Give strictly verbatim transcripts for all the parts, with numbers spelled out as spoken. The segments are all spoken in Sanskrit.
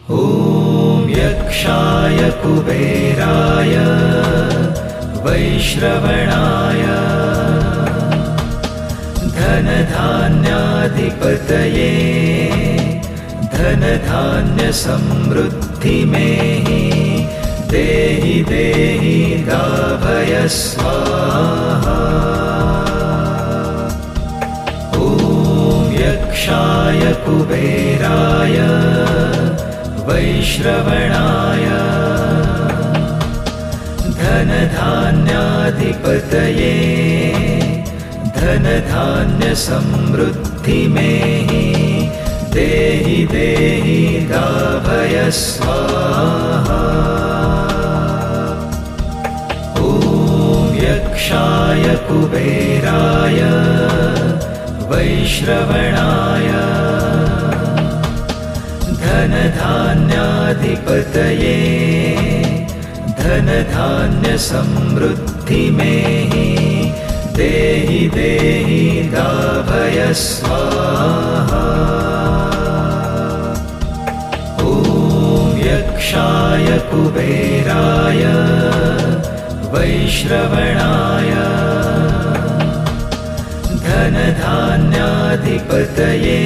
ॐ यक्षाय कुबेराय वैश्रवणाय धनधान्याधिपतये धनधान्यसमृद्धिमेहि देहि देहि दाभय स्वाहा। ॐ यक्षाय कुबेराय वैश्रवणाय धनधान्याधिपतये धनधान्यसमृद्धिमेहि देहि देहि दाभय स्वाहा। ॐ यक्षाय कुबेराय वैश्रवणाय धनधान्याधिपतये धनधान्यसमृद्धिमेहि देहि देहि दाभय स्वाहा। ॐ यक्षाय कुबेराय वैश्रवणाय धनधान्याधिपतये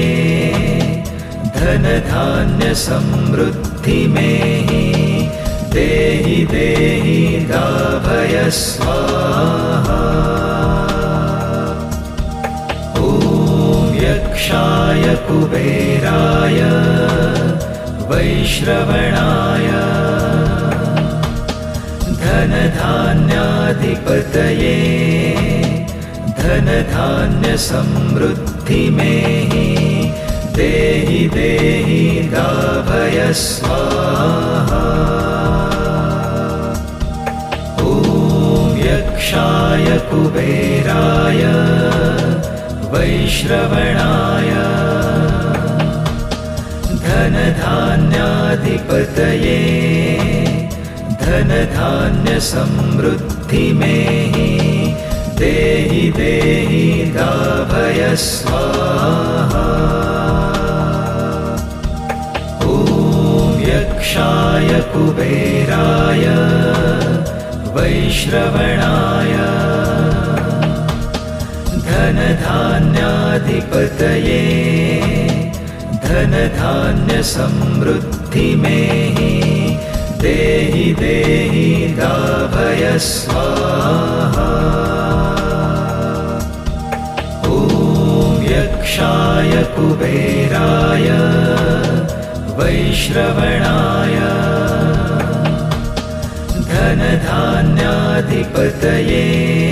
धनधान्यसमृद्धिमेहि देहि देहि दाभय स्वाहा। ॐ यक्षाय कुबेराय वैश्रवणाय धनधान्याधिपतये धनधान्यसमृद्धिमेहि देहि देहि दाभय स्वाहा। ॐ यक्षाय कुबेराय वैश्रवणाय धनधान्याधिपतये धनधान्यसमृद्धिमेहि देहि देहि दाभय स्वाहा। ॐ यक्षाय कुबेराय वैश्रवणाय धनधान्याधिपतये धनधान्यसमृद्धिमेहि देहि देहि दाभय स्वाहा। ॐ यक्षाय कुबेराय वैश्रवणाय धनधान्याधिपतये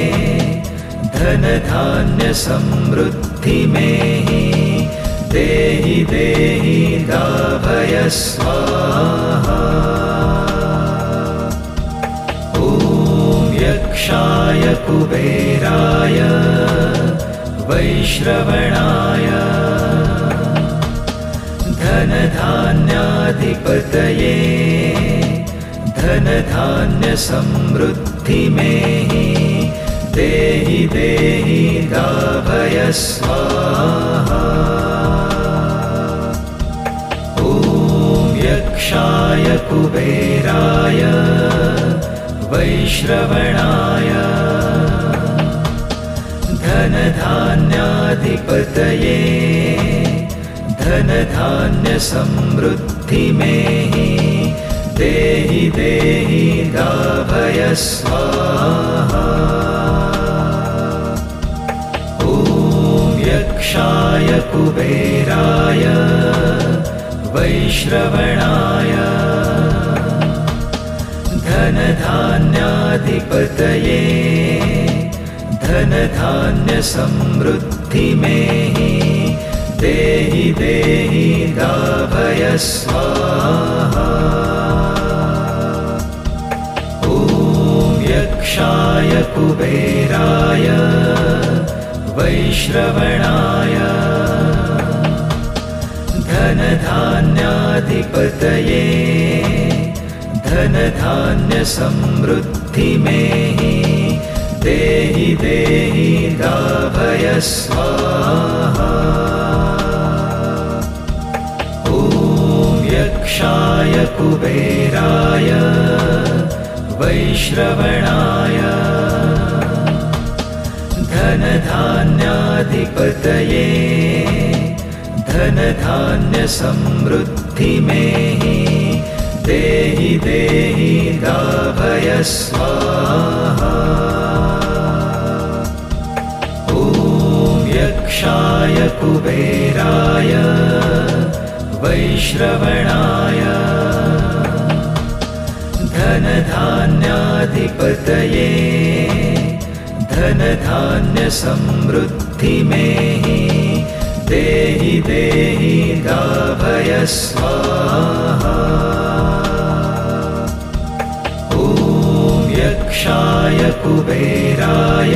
धनधान्यसमृद्धिमेहि देहि देहि दाभय स्वाहा। ॐ यक्षाय कुबेराय वैश्रवणाय धनधान्याधिपतये धनधान्यसमृद्धिमेहि देहि देहि दाभय स्वाहा। ॐ यक्षाय कुबेराय वैश्रवणाय धनधान्याधिपतये धनधान्यसमृद्धिमेहि देहि देहि दाभय स्वाहा। ॐ यक्षाय कुबेराय वैश्रवणाय धनधान्याधिपतये धनधान्यसमृद्धिमेहि देहि देहि दाभय स्वाहा। ॐ यक्षाय कुबेराय वैश्रवणाय धनधान्याधिपतये धनधान्यसमृद्धिमेहि देहि देहि दाभय स्वाहा। ॐ यक्षाय यक्षाय कुबेराय वैश्रवणाय धनधान्याधिपतये धनधान्यसमृद्धिमेहि देहि देहि दाभय स्वाहा। ॐ यक्षाय कुबेराय वैश्रवणाय धनधान्याधिपतये धनधान्यसमृद्धिमेहि देहि देहि दाभय स्वाहा। ॐ यक्षाय कुबेराय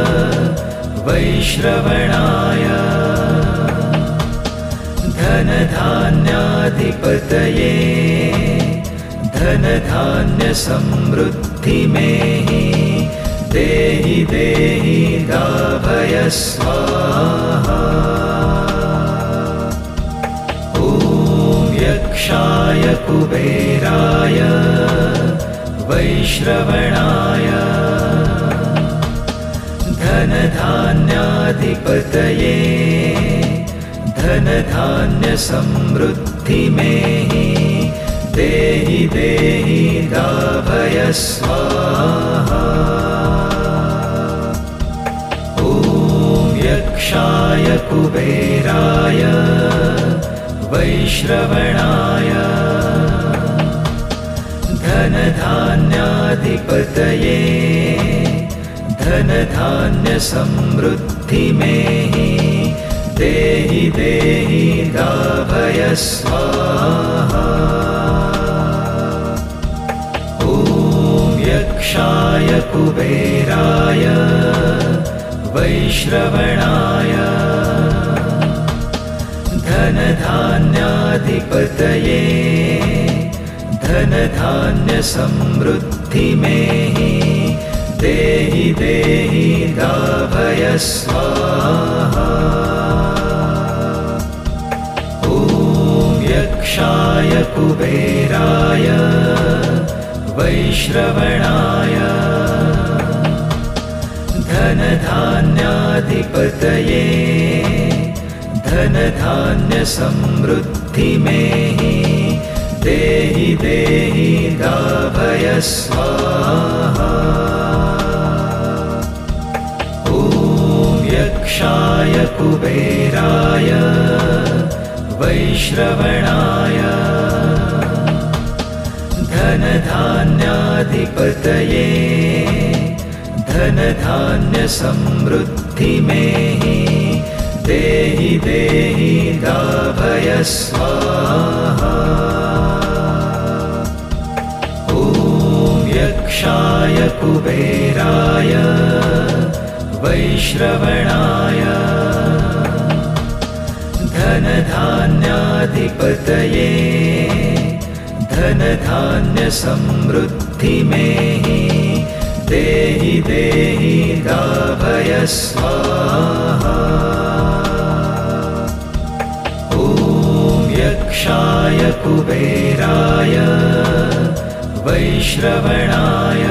वैश्रवणाय धनधान्याधिपतये धनधान्यसमृद्धिमेहि देहि देहि दाभय स्वाहा। ॐ यक्षाय कुबेराय वैश्रवणाय धनधान्याधिपतये धनधान्यसमृद्धिमेहि देहि देहि दाभय स्वाहा। ॐ यक्षाय कुबेराय वैश्रवणाय धनधान्याधिपतये धनधान्यसमृद्धिमेहि देहि देहि दाभय स्वाहा। ॐ यक्षाय कुबेराय वैश्रवणाय धनधान्याधिपतये धनधान्यसमृद्धिमेहि देहि देहि दाभय स्वाहा। ॐ यक्षाय कुबेराय वैश्रवणाय धनधान्याधिपतये धनधान्यसमृद्धिमेहि देहि देहि दाभय स्वाहा। ॐ यक्षाय कुबेराय वैश्रवणाय धनधान्याधिपतये धनधान्यसमृद्धिमेहि देहि देहि दाभय स्वाहा। ॐ यक्षाय कुबेराय वैश्रवणाय धनधान्याधिपतये धनधान्यसमृद्धिमेहि देहि देहि दाभय स्वाहा। ॐ यक्षाय कुबेराय वैश्रवणाय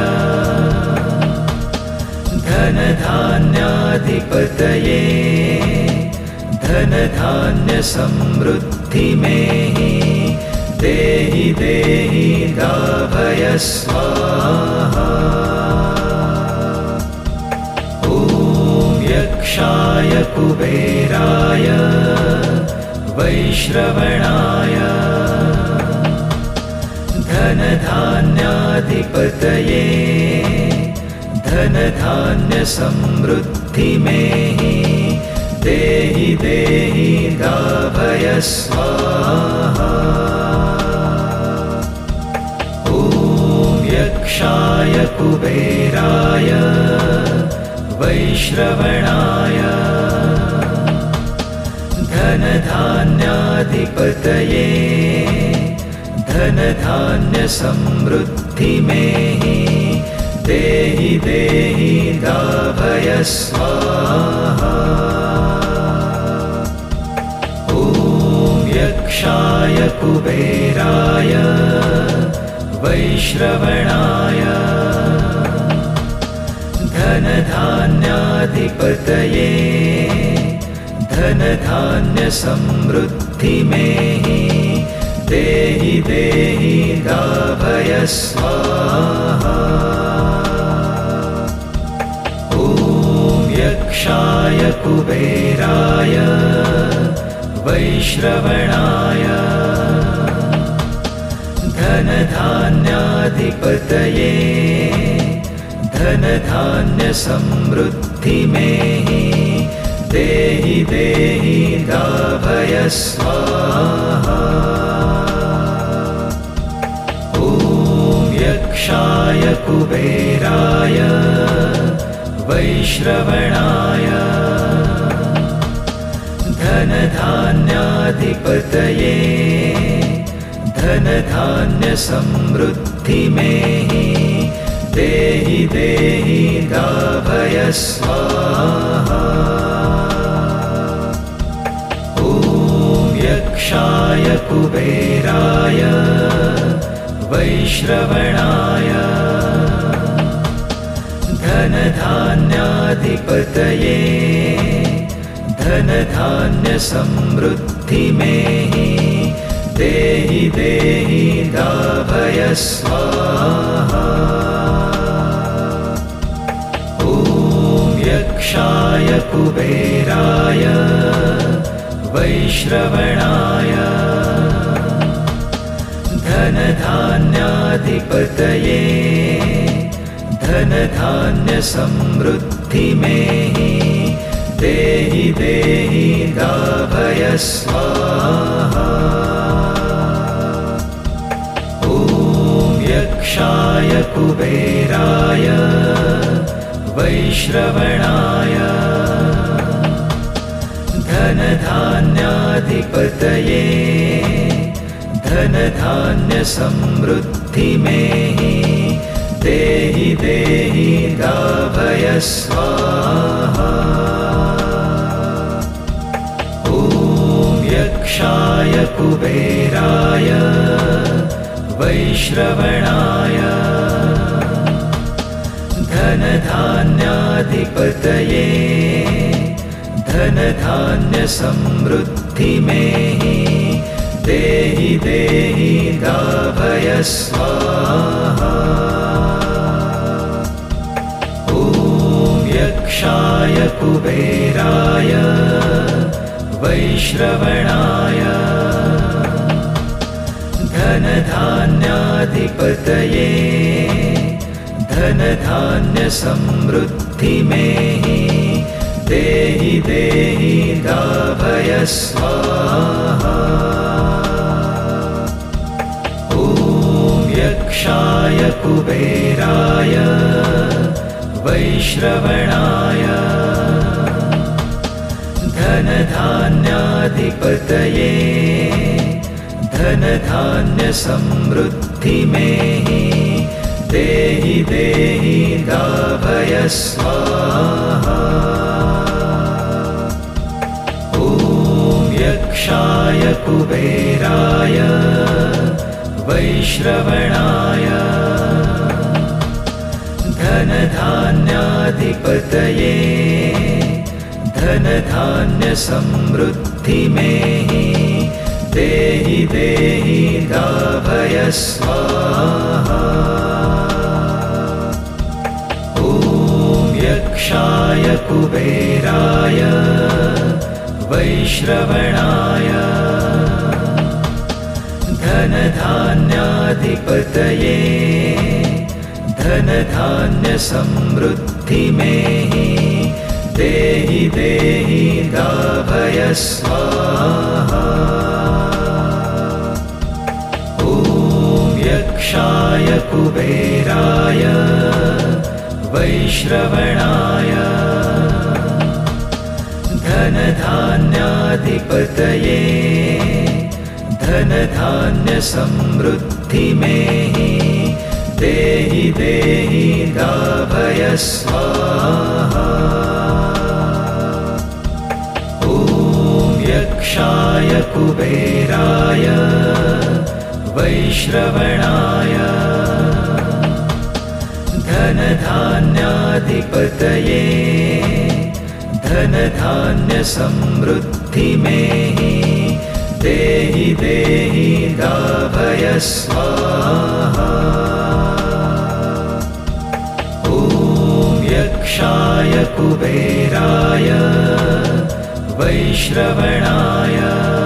धनधान्याधिपतये धनधान्यसमृद्धिमेहि देहि देहि दाभय स्वाहा। ॐ यक्षाय कुबेराय वैश्रवणाय धनधान्याधिपतये धनधान्यसमृद्धिमेहि देहि देहि दाभय स्वाहा। ॐ यक्षाय कुबेराय वैश्रवणाय धनधान्याधिपतये धनधान्यसमृद्धिमेहि देहि देहि दाभय स्वाहा। ॐ यक्षाय यक्षाय कुबेराय वैश्रवणाय धनधान्याधिपतये धनधान्यसमृद्धिमेहि देहि देहि दाभय स्वाहा। ॐ यक्षाय कुबेराय वैश्रवणाय धनधान्याधिपतये धनधान्यसमृद्धिमेहि देहि देहि दाभय स्वाहा। ॐ यक्षाय कुबेराय वैश्रवणाय धनधान्याधिपतये धनधान्यसमृद्धिमेहि देहि देहि दाभय स्वाहा। ॐ यक्षाय कुबेराय वैश्रवणाय धनधान्याधिपतये धनधान्यसमृद्धिमेहि देहि देहि दाभय स्वाहा। ॐ यक्षाय कुबेराय वैश्रवणाय धनधान्याधिपतये धनधान्यसमृद्धिमेहि देहि देहि दाभय स्वाहा। ॐ यक्षाय कुबेराय वैश्रवणाय धनधान्याधिपतये धनधान्यसमृद्धिमेहि देहि देहि दाभय स्वाहा। ॐ यक्षाय कुबेराय वैश्रवणाय धनधान्याधिपतये धनधान्यसमृद्धिमेहि देहि देहि दाभय स्वाहा। ॐ यक्षाय कुबेराय वैश्रवणाय धनधान्याधिपतये धनधान्यसमृद्धिमेहि देहि देहि दाभय स्वाहा। ॐ यक्षाय कुबेराय वैश्रवणाय धनधान्याधिपतये धनधान्यसमृद्धिमेहि देहि देहि दाभय स्वाहा। ॐ यक्षाय कुबेराय वैश्रवणाय धनधान्याधिपतये धनधान्यसमृद्धिमेहि देहि देहि दाभय स्वाहा। ॐ यक्षाय कुबेराय वैश्रवणाय धनधान्याधिपतये धनधान्यसमृद्धिमेहि देहि देहि दाभय स्वाहा। ॐ यक्षाय कुबेराय वैश्रवणाय धनधान्याधिपतये धनधान्यसमृद्धिमेहि देहि देहि दाभय स्वाहा। ॐ यक्षाय कुबेराय वैश्रवणाय धनधान्याधिपतये धनधान्यसमृद्धिमेहि देहि देहि दाभय स्वाहा। ॐ यक्षाय कुबेराय वैश्रवणाय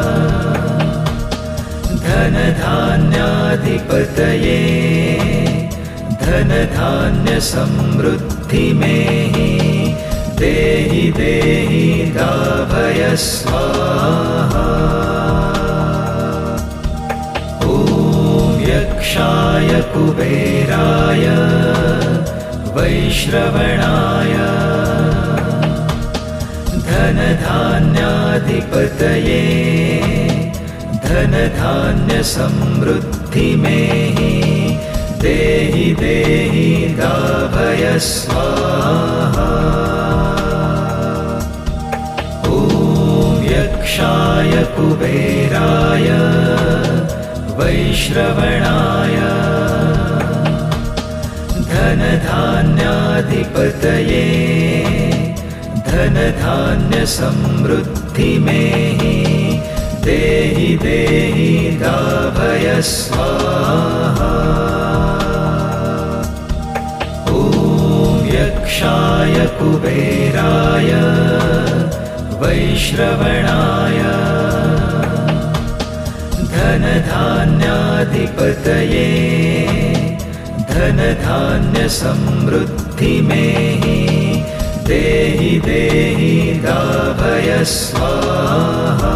धनधान्याधिपतये धनधान्यसमृद्धिमेहि देहि देहि दाभय स्वाहा। ॐ यक्षाय कुबेराय वैश्रवणाय धनधान्याधिपतये धनधान्यसमृद्धिमेहि देहि देहि दाभय स्वाहा। ॐ यक्षाय कुबेराय वैश्रवणाय धनधान्याधिपतये धनधान्यसमृद्धिमेहि देहि देहि दाभय स्वाहा। ॐ यक्षाय कुबेराय वैश्रवणाय धनधान्याधिपतये धनधान्यसमृद्धिमेहि देहि देहि दाभय स्वाहा।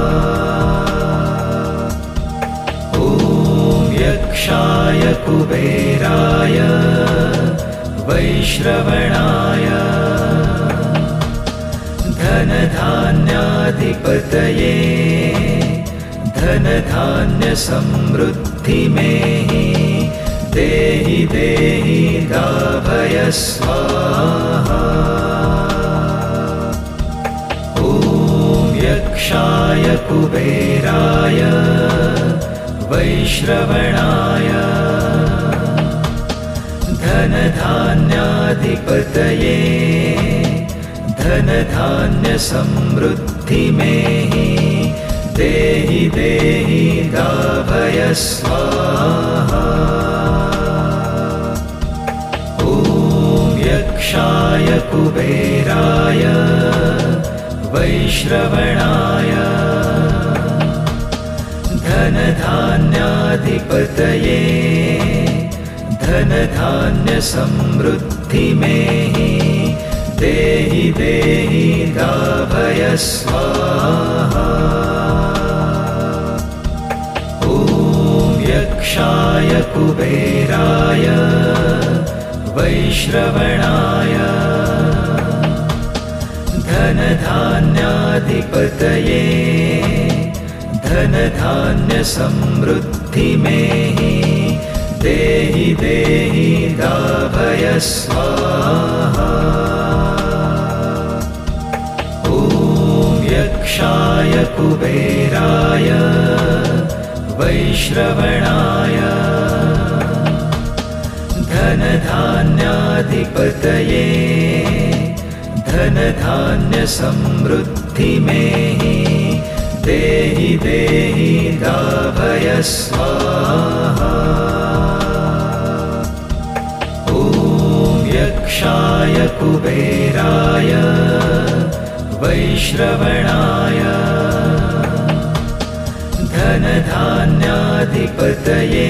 ॐ यक्षाय कुबेराय वैश्रवणाय धनधान्याधिपतये धनधान्यसमृद्धिमेहि देहि देहि दाभय स्वाहा। ॐ यक्षाय कुबेराय वैश्रवणाय धनधान्याधिपतये धनधान्यसमृद्धिमेहि देहि देहि दाभय स्वाहा। ॐ यक्षाय कुबेराय वैश्रवणाय धनधान्याधिपतये धनधान्यसमृद्धिमेहि देहि देहि दाभय स्वाहा। ॐ यक्षाय कुबेराय वैश्रवणाय धनधान्याधिपतये धनधान्यसमृद्धिमेहि देहि देहि दाभय स्वाहा। ॐ यक्षाय कुबेराय वैश्रवणाय धनधान्याधिपतये धनधान्यसमृद्धिमेहि देहि देहि दाभय स्वाहा। ॐ यक्षाय कुबेराय वैश्रवणाय धनधान्याधिपतये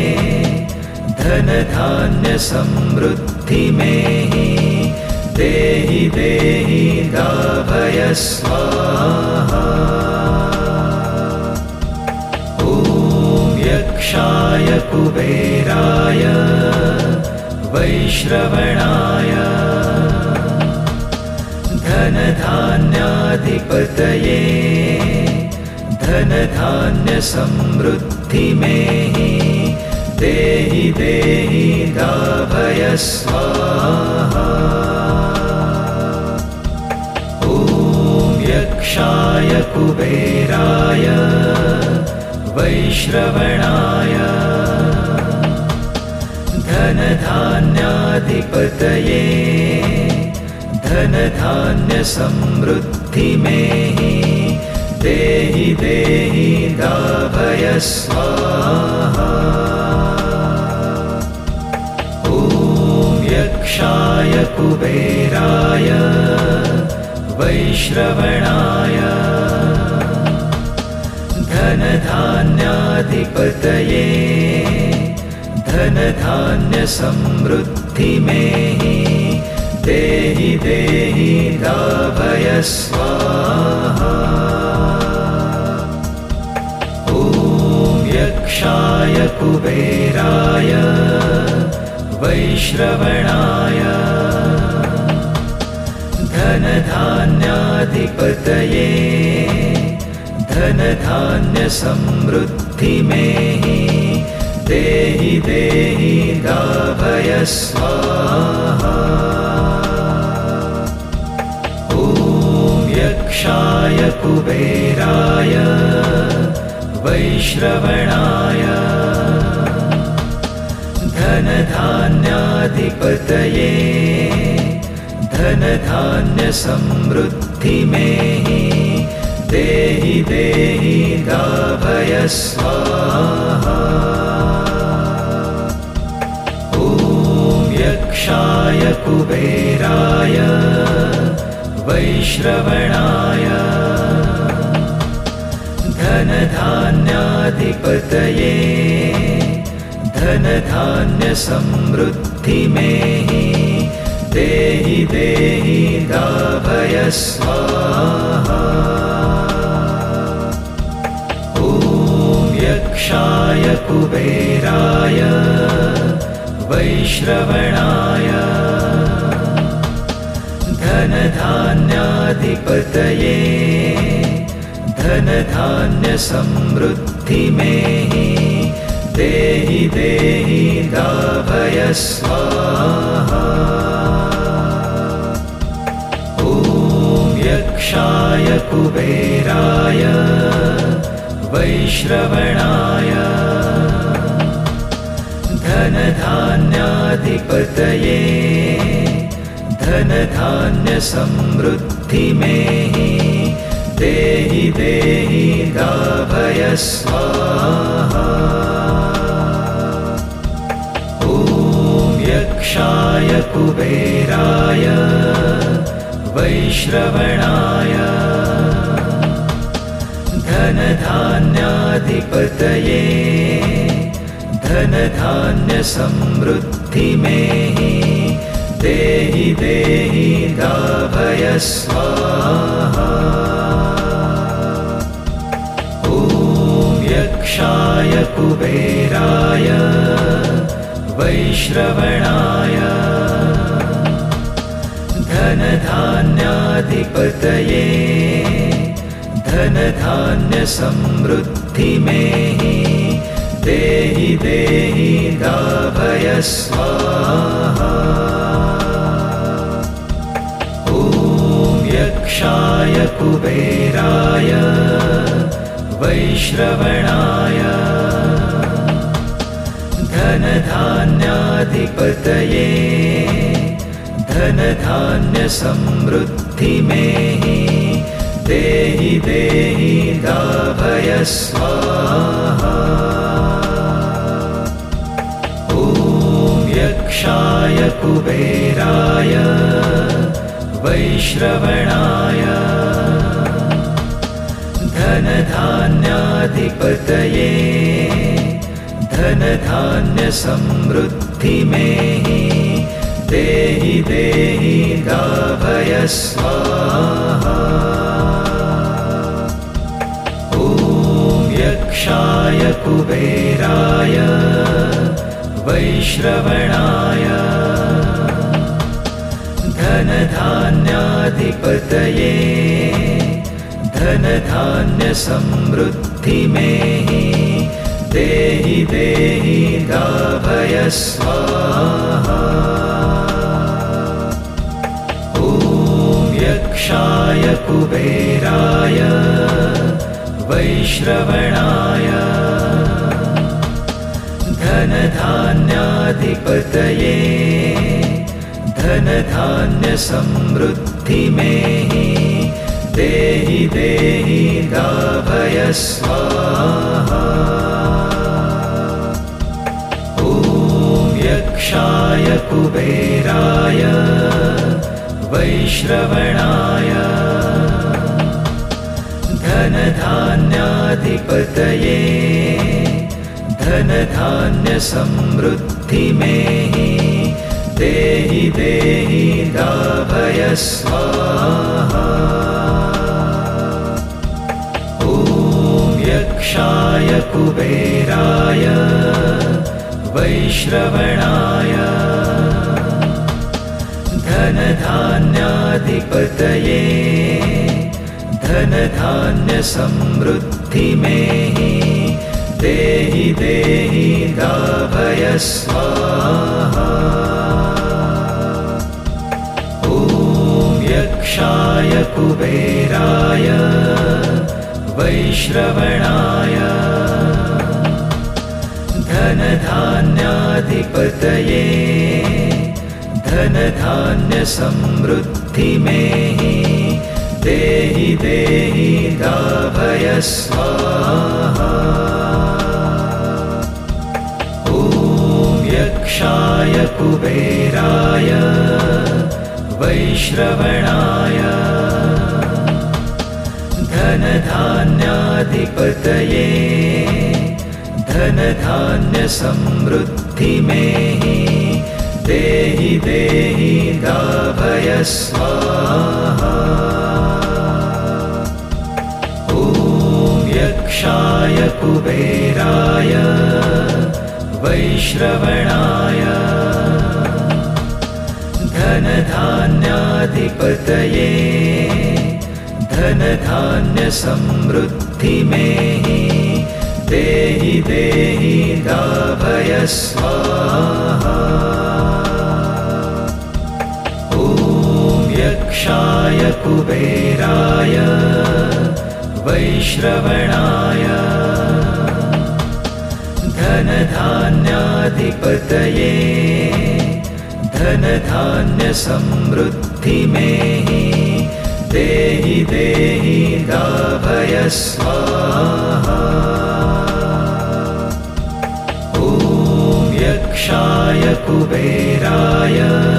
धनधान्यसमृद्धिमेहि देहि देहि दाभय स्वाहा। ॐ यक्षाय कुबेराय वैश्रवणाय धनधान्याधिपतये धनधान्यसमृद्धिमेहि देहि देहि दाभय स्वाहा। ॐ यक्षाय यक्षाय कुबेराय वैश्रवणाय धनधान्याधिपतये धनधान्यसमृद्धिमेहि देहि देहि दाभय स्वाहा। ॐ यक्षाय कुबेराय वैश्रवणाय धनधान्याधिपतये धनधान्यसमृद्धिमेहि देहि देहि दाभय स्वाहा। ॐ यक्षाय कुबेराय वैश्रवणाय धनधान्याधिपतये धनधान्यसमृद्धिमेहि देहि देहि दाभय स्वाहा। ॐ यक्षाय कुबेराय वैश्रवणाय धनधान्याधिपतये धनधान्यसमृद्धिमेहि देहि देहि दाभय स्वाहा। ॐ यक्षाय कुबेराय वैश्रवणाय धनधान्याधिपतये धनधान्यसमृद्धिमेहि देहि देहि दाभय स्वाहा। ॐ यक्षाय कुबेराय वैश्रवणाय धनधान्याधिपतये धनधान्यसमृद्धिमेहि देहि देहि दाभय स्वाहा। ॐ यक्षाय कुबेराय वैश्रवणाय धनधान्याधिपतये धनधान्यसमृद्धिमेहि देहि देहि दाभय स्वाहा। ॐ यक्षाय कुबेराय वैश्रवणाय धनधान्याधिपतये धनधान्यसमृद्धिमेहि देहि देहि दाभय स्वाहा। ॐ यक्षाय कुबेराय वैश्रवणाय धनधान्याधिपतये धनधान्यसमृद्धिमेहि देहि देहि दाभय स्वाहा। ॐ यक्षाय कुबेराय वैश्रवणाय धनधान्याधिपतये धनधान्यसमृद्धिमेहि देहि देहि दाभय स्वाहा। ॐ यक्षाय कुबेराय वैश्रवणाय धनधान्याधिपतये धनधान्यसमृद्धिमेहि देहि देहि दाभय स्वाहा। ॐ यक्षाय कुबेराय वैश्रवणाय धनधान्याधिपतये धनधान्यसमृद्धिमेहि देहि देहि दाभय स्वाहा। ॐ यक्ष यक्षाय कुबेराय वैश्रवणाय धनधान्याधिपतये धनधान्यसमृद्धिमेहि देहि देहि दाभय स्वाहा। ॐ यक्षाय कुबेराय वैश्रवणाय धनधान्याधिपतये धनधान्यसमृद्धिमेहि देहि देहि दाभय स्वाहा। ॐ यक्षाय कुबेराय वैश्रवणाय धनधान्याधिपतये धनधान्यसमृद्धिमेहि देहि देहि दाभय स्वाहा। ॐ यक्षाय कुबेराय वैश्रवणाय धनधान्याधिपतये धनधान्यसमृद्धिमेहि देहि देहि दाभय स्वाहा। ॐ यक्षाय कुबेराय वैश्रवणाय धनधान्याधिपतये धनधान्यसमृद्धिमेहि देहि देहि दाभय स्वाहा। ॐ यक्षाय कुबेराय वैश्रवणाय धनधान्याधिपतये धनधान्यसमृद्धिमेहि देहि देहि दाभय स्वाहा। ॐ यक्षाय कुबेराय वैश्रवणाय धनधान्याधिपतये धनधान्यसमृद्धिमेहि देहि देहि दाभय स्वाहा। ॐ यक्षाय कुबेराय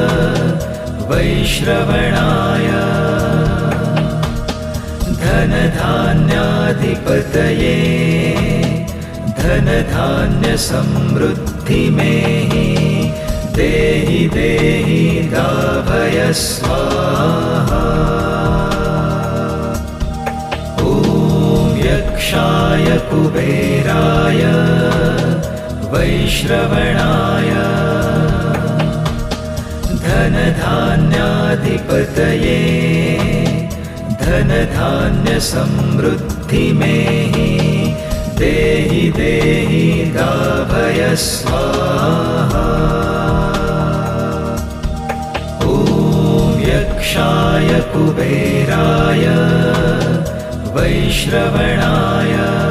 वैश्रवणाय धनधान्याधिपतये धनधान्यसमृद्धिमेहि देहि देहि दाभय स्वाहा। ॐ यक्षाय कुबेराय वैश्रवणाय धनधान्याधिपतये धनधान्यसमृद्धिमेहि देहि देहि दाभय स्वाहा। ॐ यक्षाय कुबेराय वैश्रवणाय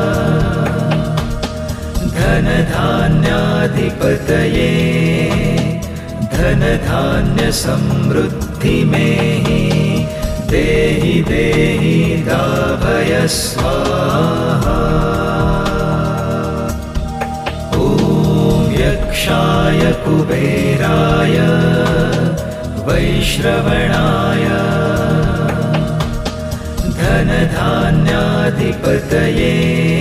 धनधान्याधिपतये धनधान्यसमृद्धिमेहि देहि देहि दाभय स्वाहा। ॐ यक्षाय कुबेराय वैश्रवणाय धनधान्याधिपतये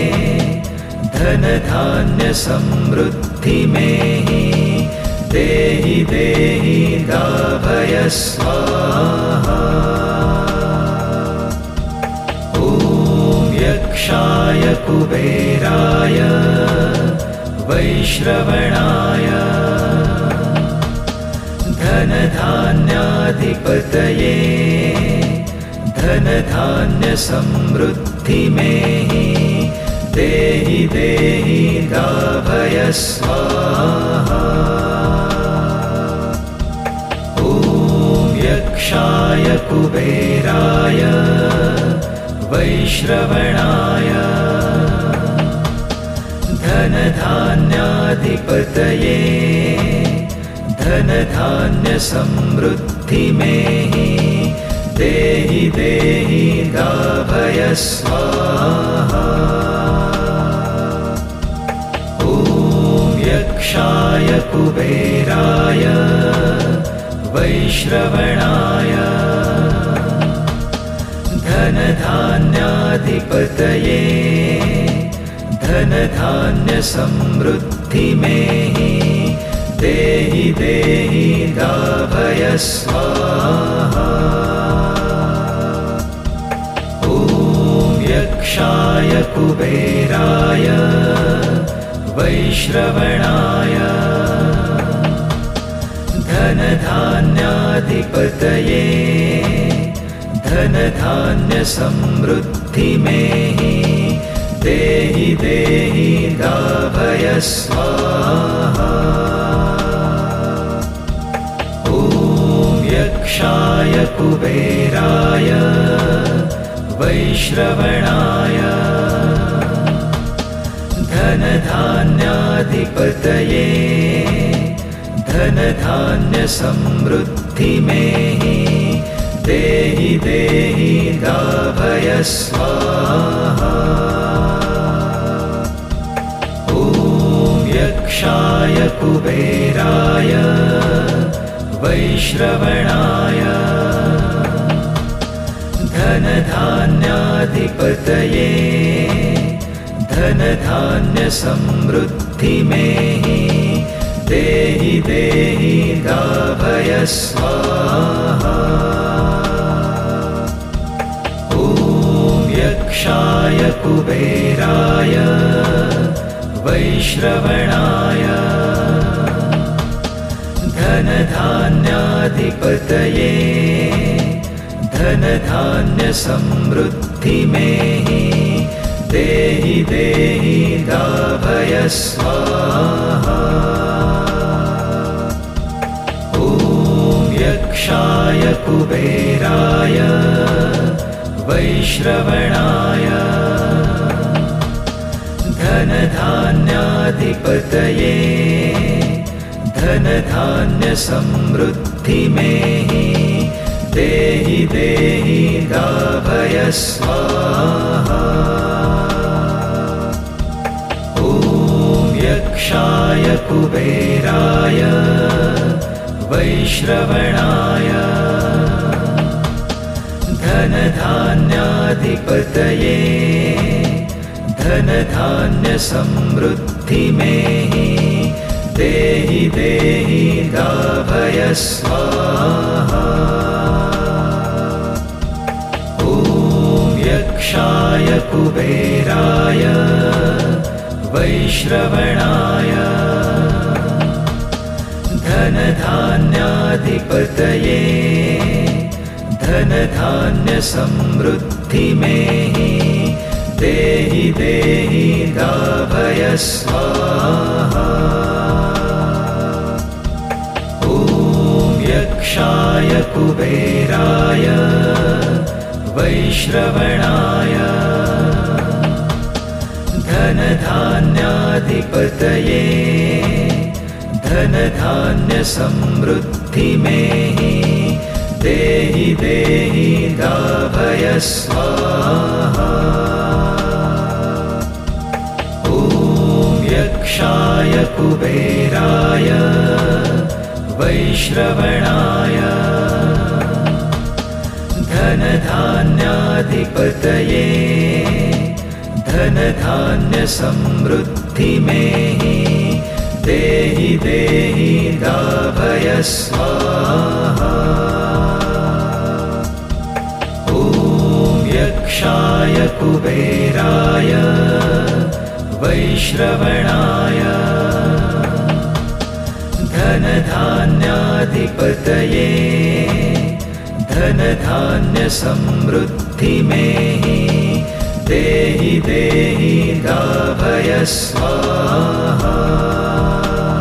धनधान्यसमृद्धिमेहि देहि देहि दाभय स्वाहा। ॐ यक्षाय कुबेराय वैश्रवणाय धनधान्याधिपतये धनधान्यसमृद्धिमेहि देहि देहि दाभय स्वाहा। ॐ यक्षाय यक्षाय कुबेराय वैश्रवणाय धनधान्याधिपतये धनधान्यसमृद्धिमेहि देहि देहि दाभय स्वाहा। ॐ यक्षाय कुबेराय वैश्रवणाय धनधान्याधिपतये धनधान्यसमृद्धिमेहि देहि देहि दाभय स्वाहा। ॐ यक्षाय कुबेराय वैश्रवणाय धनधान्याधिपतये धनधान्यसमृद्धिमेहि देहि देहि दाभय स्वाहा। ॐ यक्षाय कुबेराय वैश्रवणाय धनधान्याधिपतये धनधान्यसमृद्धिमेहि देहि देहि दाभय स्वाहा। ॐ यक्षाय कुबेराय वैश्रवणाय धनधान्याधिपतये धनधान्यसमृद्धिमेहि देहि देहि दाभय स्वाहा। ॐ यक्षाय कुबेराय वैश्रवणाय धनधान्याधिपतये धनधान्यसमृद्धिमेहि देहि देहि दाभय स्वाहा। ॐ यक्षाय कुबेराय वैश्रवणाय धनधान्याधिपतये धनधान्यसमृद्धिमेहि देहि देहि दाभय स्वाहा। ॐ यक्षाय कुबेराय वैश्रवणाय धनधान्याधिपतये धनधान्यसमृद्धिमेहि देहि देहि दाभय स्वाहा। ॐ यक्षाय कुबेराय वैश्रवणाय धनधान्याधिपतये धनधान्यसमृद्धिमेहि देहि देहि दाभय स्वाहा। ॐ यक्षाय कुबेराय वैश्रवणाय धनधान्याधिपतये धनधान्यसमृद्धिमेहि देहि देहि दाभय स्वाहा। ॐ यक्षाय कुबेराय वैश्रवणाय धनधान्याधिपतये धनधान्यसमृद्धिमेहि देहि देहि दाभय स्वाहा। ॐ यक्षाय कुबेराय वैश्रवणाय धनधान्याधिपतये धनधान्यसमृद्धिमेहि देहि देहि दाभय स्वाहा।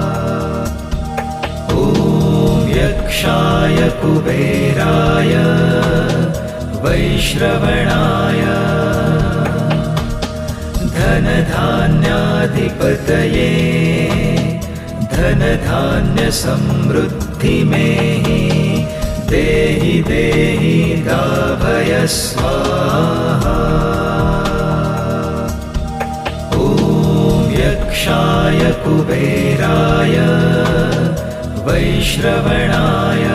ॐ यक्षाय कुबेराय वैश्रवणाय धनधान्याधिपतये धनधान्यसमृद्धिमेहि देहि देहि दाभय स्वाहा। ॐ यक्षाय कुबेराय वैश्रवणाय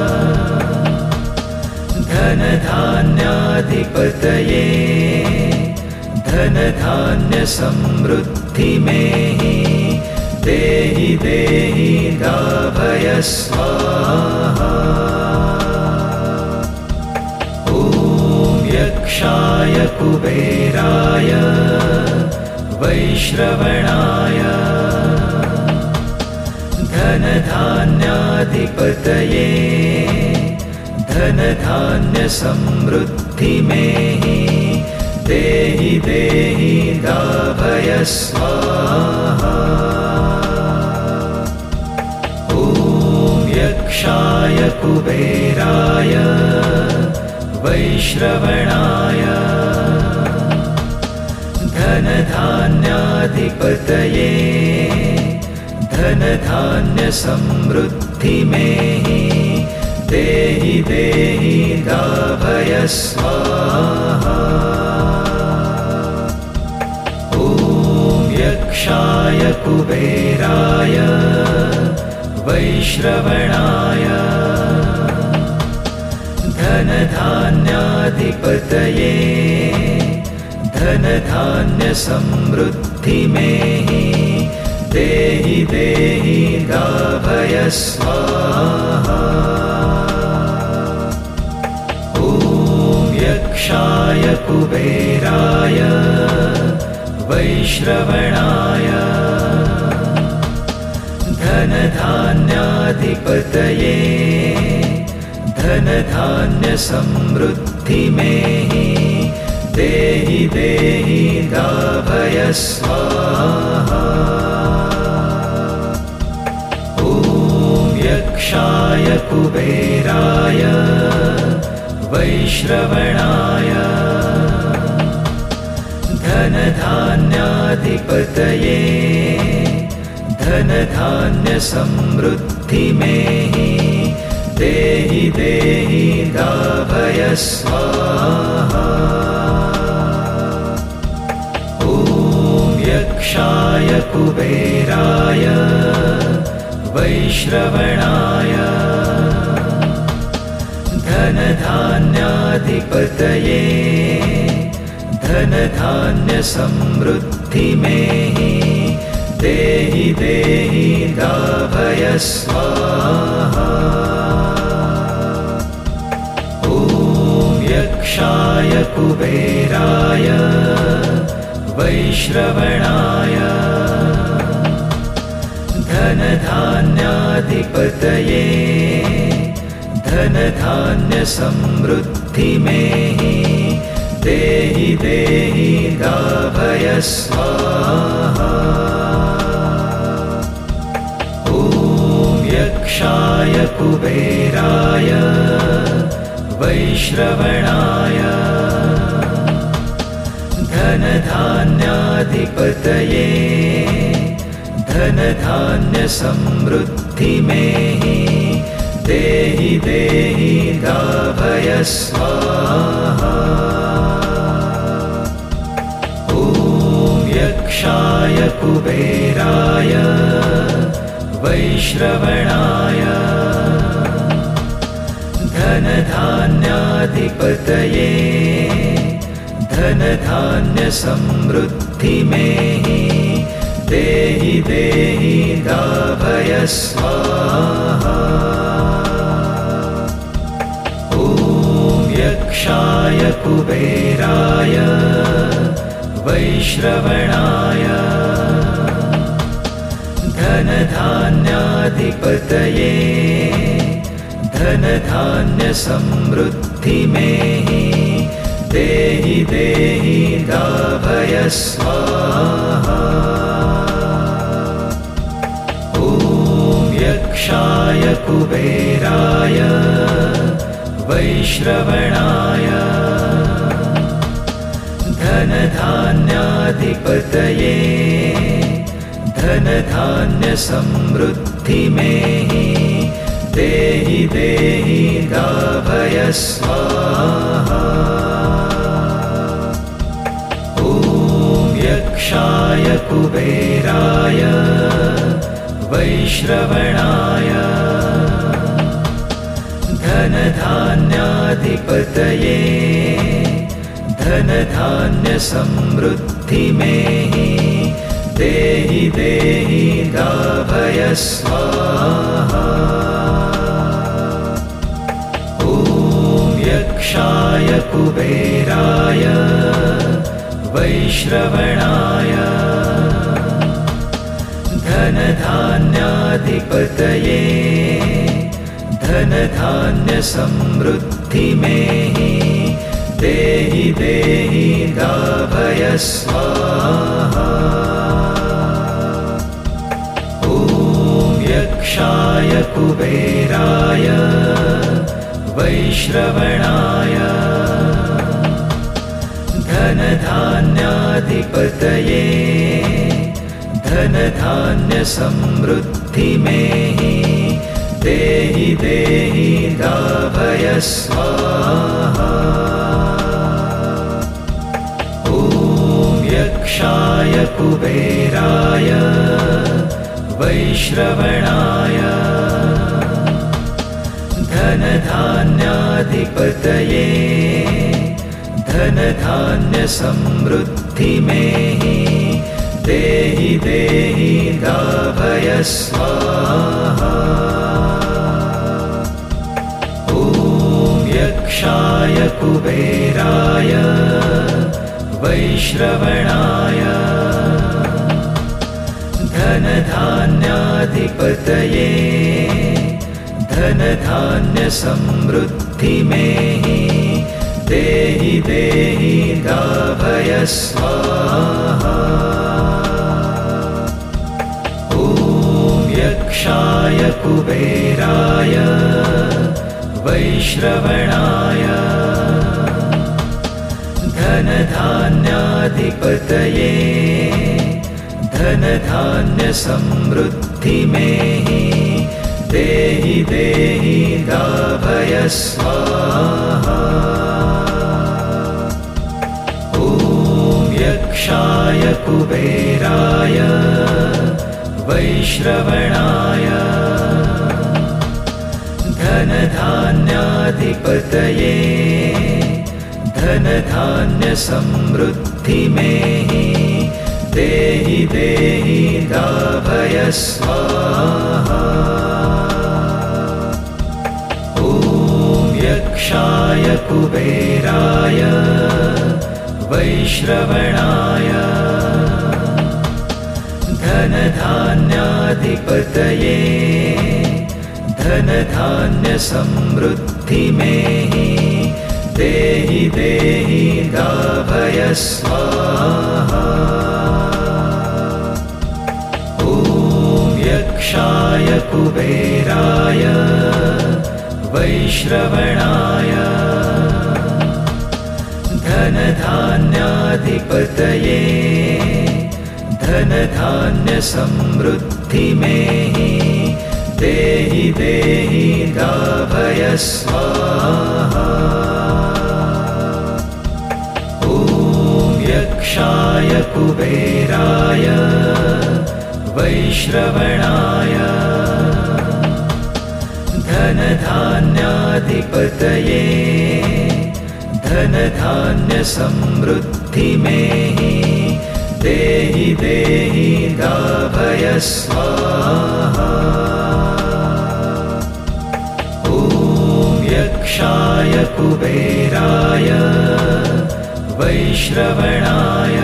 धनधान्याधिपतये धनधान्यसमृद्धिमेहि देहि देहि दाभय स्वाहा। ॐ यक्षाय कुबेराय वैश्रवणाय धनधान्याधिपतये धनधान्यसमृद्धिमेहि देहि देहि दाभय स्वाहा। ॐ यक्षाय कुबेराय वैश्रवणाय धनधान्याधिपतये धनधान्यसमृद्धिमेहि देहि देहि दाभय स्वाहा। ॐ यक्षाय कुबेराय वैश्रवणाय धनधान्याधिपतये धनधान्यसमृद्धिमेहि देहि देहि दाभय स्वाहा। ॐ यक्षाय कुबेराय वैश्रवणाय धनधान्याधिपतये धनधान्यसमृद्धिमेहि देहि देहि दाभय स्वाहा। ॐ यक्षाय कुबेराय वैश्रवणाय धनधान्याधिपतये धनधान्यसमृद्धिमेहि देहि देहि दाभय स्वाहा। ॐ यक्षाय कुबेराय वैश्रवणाय धनधान्याधिपतये धनधान्यसमृद्धिमेहि देहि देहि दाभय स्वाहा। ॐ यक्षाय कुबेराय वैश्रवणाय धनधान्याधिपतये धनधान्यसमृद्धिमेहि देहि देहि दाभय स्वाहा। ॐ यक्षाय कुबेराय वैश्रवणाय धनधान्याधिपतये धनधान्यसमृद्धिमेहि देहि देहि दाभय स्वाहा। ॐ यक्षाय कुबेराय वैश्रवणाय धनधान्याधिपतये धनधान्यसमृद्धिमेहि देहि देहि दाभय स्वाहा। ॐ यक्षाय कुबेराय वैश्रवणाय धनधान्याधिपतये धनधान्यसमृद्धिमेहि देहि देहि दाभय स्वाहा। ॐ यक्षाय कुबेराय वैश्रवणाय धनधान्याधिपतये धनधान्यसमृद्धिमेहि देहि देहि दाभय स्वाहा। ॐ यक्षाय कुबेराय वैश्रवणाय धनधान्याधिपतये धनधान्यसमृद्धिमेहि देहि देहि दाभय स्वाहा। ॐ यक्षाय कुबेराय वैश्रवणाय धनधान्याधिपतये धनधान्यसमृद्धिमेहि देहि देहि दाभय स्वाहा। ॐ यक्षाय कुबेराय वैश्रवणाय धनधान्याधिपतये धनधान्यसमृद्धिमेहि देहि देहि दाभय स्वाहा। ॐ यक्षाय कुबेराय वैश्रवणाय धनधान्याधिपतये धनधान्यसमृद्धिमेहि देहि देहि दाभय स्वाहा। ॐ यक्षाय कुबेराय वैश्रवणाय धनधान्याधिपतये धनधान्यसमृद्धिमेहि देहि देहि दाभय स्वाहा। ॐ यक्षाय कुबेराय वैश्रवणाय धनधान्याधिपतये धनधान्यसमृद्धिमेहि देहि देहि दाभय स्वाहा। ॐ यक्षाय कुबेराय वैश्रवणाय धनधान्याधिपतये धनधान्यसमृद्धिमेहि देहि देहि दाभय स्वाहा। ॐ यक्षाय कुबेराय वैश्रवणाय धनधान्याधिपतये धनधान्यसमृद्धिमेहि देहि देहि दाभय स्वाहा। ॐ यक्षाय कुबेराय वैश्रवणाय धनधान्याधिपतये धनधान्यसमृद्धिमेहि देहि देहि दाभय स्वाहा। ॐ यक्षाय कुबेराय वैश्रवणाय धनधान्याधिपतये धनधान्यसमृद्धिमेहि देहि देहि दाभय स्वाहा। ॐ यक्षाय कुबेराय वैश्रवणाय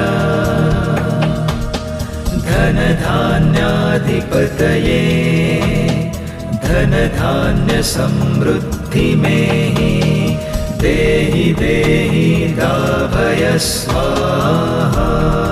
धनधान्याधिपतये धनधान्यसमृद्धिमेहि देहि देहि दाभय स्वाहा।